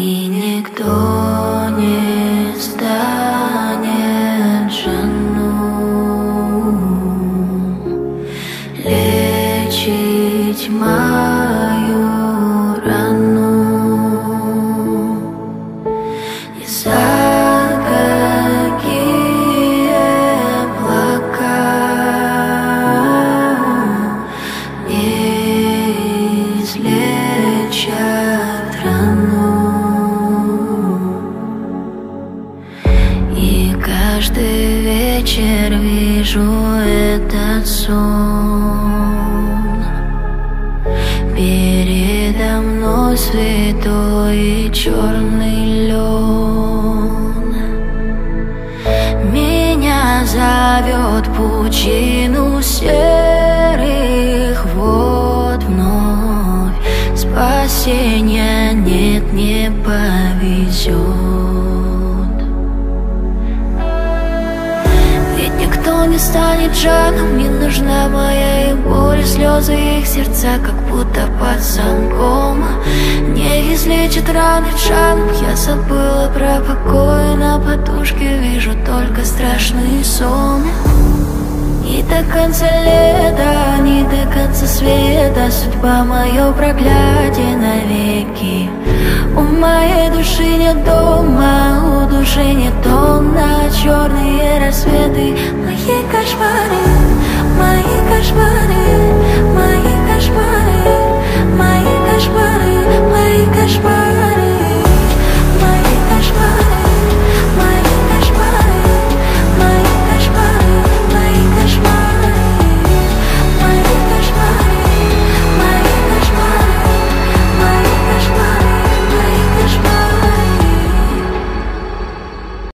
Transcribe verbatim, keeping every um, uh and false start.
И никто не станет жену лечить мою рану. И за какие облака не излечат рану. И каждый вечер вижу этот сон. Передо мной святой и черный лен. Меня зовет пучину серых вод вновь. Спасения нет, не повезет. Никто не станет жаном, не нужна моя им боль, слезы их сердца, как будто под замком. Не излечит раны жаном, я забыла про покой. На подушке вижу только страшный сон. И до конца лета, не до конца света, судьба мое проклятие навеки. У моей души нет дома, у души нет тона, черные рассветы, мои кошмары, мои кошмары, мои кошмары, мои кошмары, мои кошмары.